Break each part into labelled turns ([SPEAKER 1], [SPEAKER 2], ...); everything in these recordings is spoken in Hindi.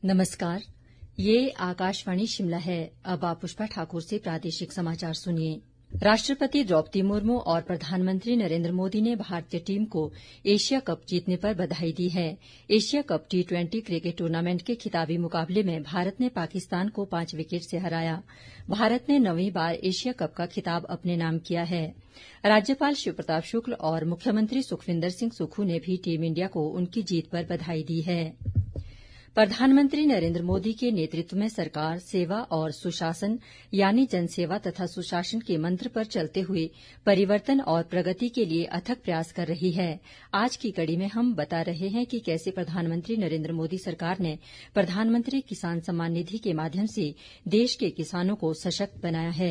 [SPEAKER 1] नमस्कार, ये आकाशवाणी शिमला है। अब आप पुष्पा ठाकुर से प्रादेशिक समाचार सुनिए। राष्ट्रपति द्रौपदी मुर्मू और प्रधानमंत्री नरेंद्र मोदी ने भारतीय टीम को एशिया कप जीतने पर बधाई दी है। Asia cup T20 cricket tournament के खिताबी मुकाबले में भारत ने पाकिस्तान को 5 विकेट से हराया। भारत ने 9वीं बार एशिया कप का खिताब अपने नाम किया है। राज्यपाल शिव प्रताप शुक्ल और मुख्यमंत्री सुखविंदर सिंह सुक्खू ने भी टीम इंडिया को उनकी जीत पर बधाई दी है। प्रधानमंत्री नरेंद्र मोदी के नेतृत्व में सरकार सेवा और सुशासन यानी जनसेवा तथा सुशासन के मंत्र पर चलते हुए परिवर्तन और प्रगति के लिए अथक प्रयास कर रही है। आज की कड़ी में हम बता रहे हैं कि कैसे प्रधानमंत्री नरेंद्र मोदी सरकार ने प्रधानमंत्री किसान सम्मान निधि के माध्यम से देश के किसानों को सशक्त बनाया है।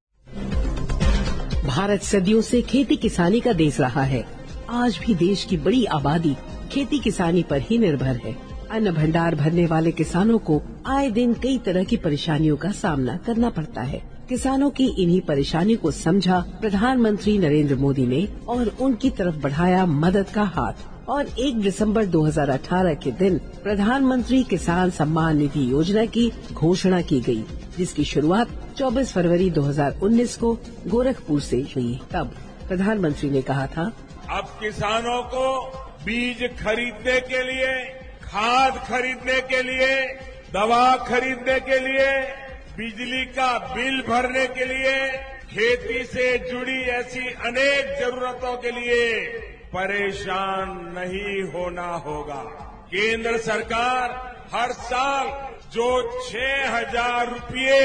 [SPEAKER 2] भारत सदियों से खेती किसानी का देश रहा है। आज भी देश की बड़ी आबादी खेती किसानी पर ही निर्भर है। अन्न भंडार भरने वाले किसानों को आए दिन कई तरह की परेशानियों का सामना करना पड़ता है। किसानों की इन्हीं परेशानियों को समझा प्रधानमंत्री नरेंद्र मोदी ने और उनकी तरफ बढ़ाया मदद का हाथ। और 1 दिसंबर 2018 के दिन प्रधानमंत्री किसान सम्मान निधि योजना की घोषणा की गई, जिसकी शुरुआत 24 फरवरी 2019 को गोरखपुर से हुई। तब प्रधानमंत्री ने कहा था,
[SPEAKER 3] अब किसानों को बीज खरीदने के लिए, खाद खरीदने के लिए, दवा खरीदने के लिए, बिजली का बिल भरने के लिए, खेती से जुड़ी ऐसी अनेक जरूरतों के लिए परेशान नहीं होना होगा। केंद्र सरकार हर साल जो 6,000 रुपये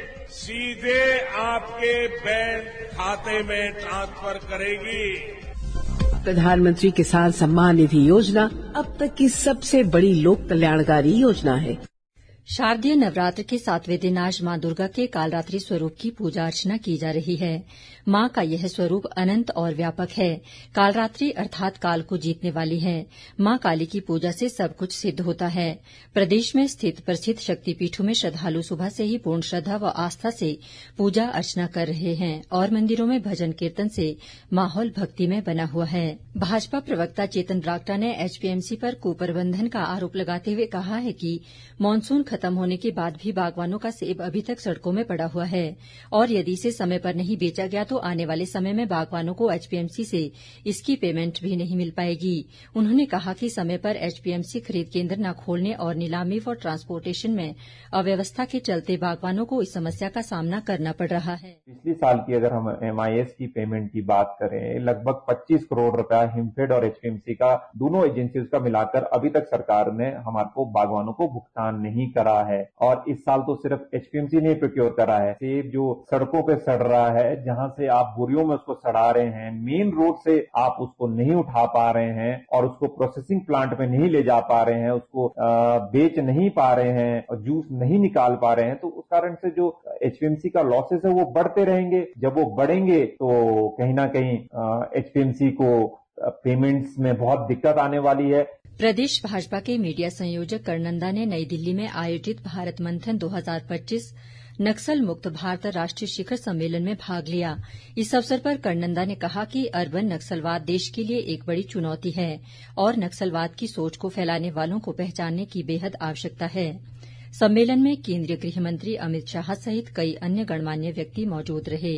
[SPEAKER 3] सीधे आपके बैंक खाते में ट्रांसफर करेगी।
[SPEAKER 2] प्रधानमंत्री किसान सम्मान निधि योजना अब तक की सबसे बड़ी लोक कल्याणकारी योजना है।
[SPEAKER 1] शारदीय नवरात्र के 7वें दिन आज मां दुर्गा के कालरात्रि स्वरूप की पूजा अर्चना की जा रही है। मां का यह स्वरूप अनंत और व्यापक है। कालरात्रि अर्थात काल को जीतने वाली है। मां काली की पूजा से सब कुछ सिद्ध होता है। प्रदेश में स्थित प्रसिद्ध शक्तिपीठों में श्रद्धालु सुबह से ही पूर्ण श्रद्धा व आस्था से पूजा अर्चना कर रहे हैं और मंदिरों में भजन कीर्तन से माहौल भक्तिमय बना हुआ है। भाजपा प्रवक्ता चेतन बरागटा ने एचपीएमसी पर कुप्रबंधन का आरोप लगाते हुए कहा है कि मानसून खत्म होने के बाद भी बागवानों का सेब अभी तक सड़कों में पड़ा हुआ है और यदि इसे समय पर नहीं बेचा गया तो आने वाले समय में बागवानों को एचपीएमसी से इसकी पेमेंट भी नहीं मिल पाएगी। उन्होंने कहा कि समय पर एचपीएमसी खरीद केंद्र न खोलने और नीलामी व ट्रांसपोर्टेशन में अव्यवस्था के चलते बागवानों को इस समस्या का सामना करना पड़ रहा है।
[SPEAKER 4] पिछले साल की अगर हम MIS की पेमेंट की बात करें, लगभग 25 करोड़ रुपया हिमफेड और एचपीएमसी का दोनों एजेंसीज का मिलाकर अभी तक सरकार ने हमारे को बागवानों को भुगतान नहीं करा है। और इस साल तो सिर्फ एचपीएमसी ने प्रोक्योर करा है। सेब जो सड़कों पे सड़ रहा है, जहां से आप बोरियों में उसको सड़ा रहे हैं, मेन रोड से आप उसको नहीं उठा पा रहे हैं और उसको प्रोसेसिंग प्लांट में नहीं ले जा पा रहे हैं, उसको बेच नहीं पा रहे हैं और जूस नहीं निकाल पा रहे हैं, तो उस कारण से जो एचपीएमसी का लॉसेस है वो बढ़ते रहेंगे। जब वो बढ़ेंगे तो कहीं ना कहीं एचपीएमसी को पेमेंट्स में बहुत दिक्कत आने वाली है।
[SPEAKER 1] प्रदेश भाजपा के मीडिया संयोजक कर्णनंदा ने नई दिल्ली में आयोजित भारत मंथन 2025 नक्सल मुक्त भारत राष्ट्रीय शिखर सम्मेलन में भाग लिया। इस अवसर पर कर्णनंदा ने कहा कि अर्बन नक्सलवाद देश के लिए एक बड़ी चुनौती है और नक्सलवाद की सोच को फैलाने वालों को पहचानने की बेहद आवश्यकता है। सम्मेलन में केंद्रीय गृह मंत्री अमित शाह सहित कई अन्य गणमान्य व्यक्ति मौजूद रहे।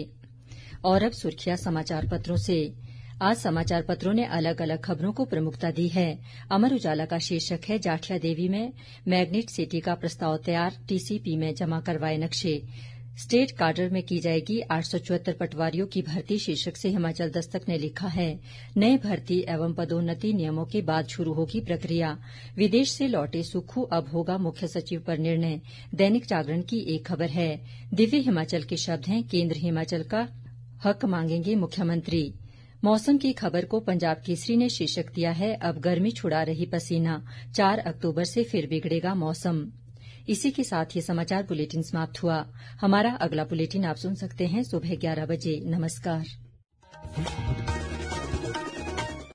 [SPEAKER 1] और अब सुर्खियां समाचार पत्रों से। आज समाचार पत्रों ने अलग अलग खबरों को प्रमुखता दी है। अमर उजाला का शीर्षक है, जाठिया देवी में मैग्नेट सिटी का प्रस्ताव तैयार, टीसीपी में जमा करवाए नक्शे। स्टेट काडर में की जाएगी 874 पटवारियों की भर्ती, शीर्षक से हिमाचल दस्तक ने लिखा है। नए भर्ती एवं पदोन्नति नियमों के बाद शुरू होगी प्रक्रिया। विदेश से लौटे सुक्खू, अब होगा मुख्य सचिव पर निर्णय। दैनिक जागरण की एक खबर है। दिव्य हिमाचल के शब्द हैं, केंद्र हिमाचल का हक मांगेंगे मुख्यमंत्री। मौसम की खबर को पंजाब केसरी ने शीर्षक दिया है, अब गर्मी छुड़ा रही पसीना, 4 अक्टूबर से फिर बिगड़ेगा मौसम। इसी के साथ ये समाचार बुलेटिन समाप्त हुआ। हमारा अगला बुलेटिन आप सुन सकते हैं सुबह 11 बजे। नमस्कार।